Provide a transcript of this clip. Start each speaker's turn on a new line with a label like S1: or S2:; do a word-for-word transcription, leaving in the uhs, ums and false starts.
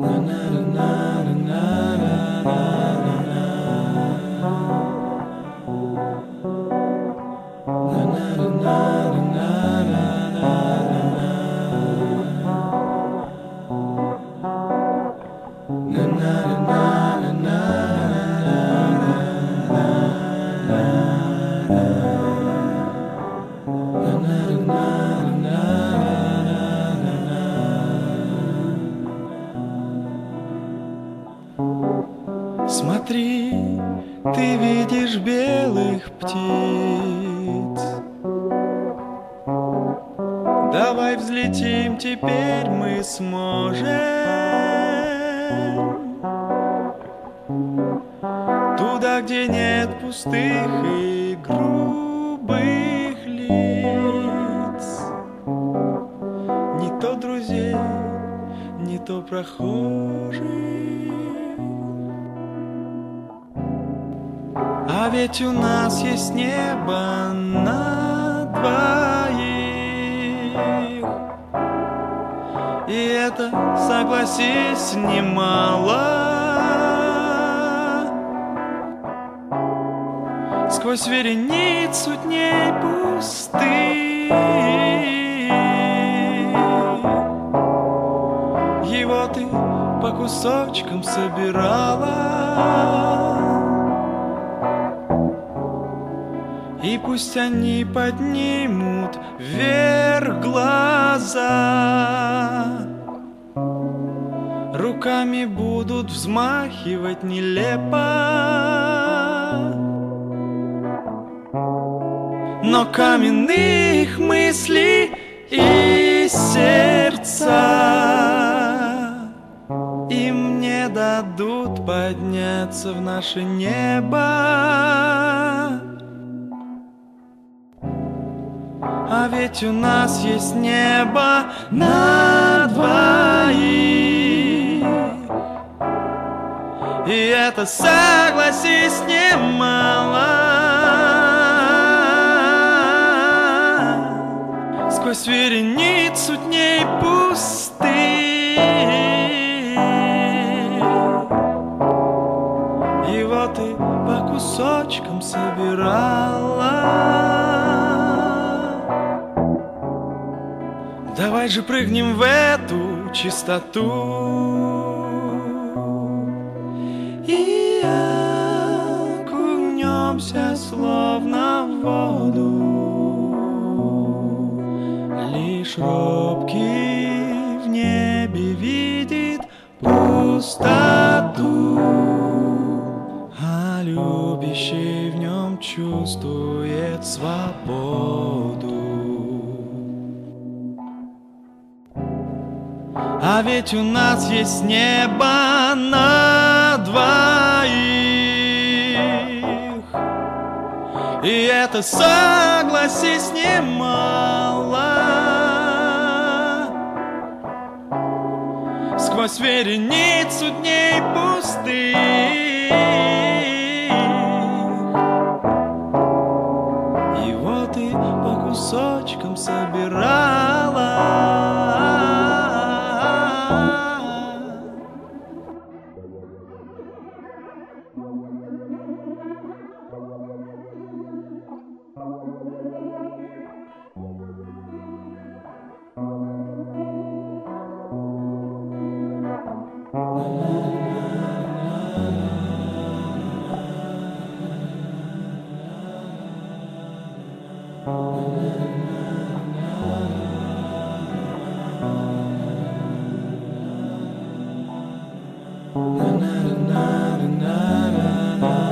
S1: Смотри, ты видишь белых птиц. Давай взлетим, теперь мы сможем туда, где нет пустых и грубых лиц. Не то друзей, не то прохожих. А ведь у нас есть небо на двоих, и это, согласись, немало. Сквозь вереницу дней пустых его ты по кусочкам собирала. И пусть они поднимут вверх глаза, руками будут взмахивать нелепо, но каменных мыслей и сердца им не дадут подняться в наше небо. А ведь у нас есть небо на двоих, и это, согласись, немало. Сквозь вереницу дней пустых его ты по кусочкам собирала. Давай же прыгнем в эту чистоту и окунемся словно в воду. Лишь робкий в небе видит пустоту, а любящий в нем чувствует свободу. А ведь у нас есть небо на двоих, и это, согласись, немало. Сквозь вереницу дней пустых его ты по кусочкам собирала. Na na na na na na.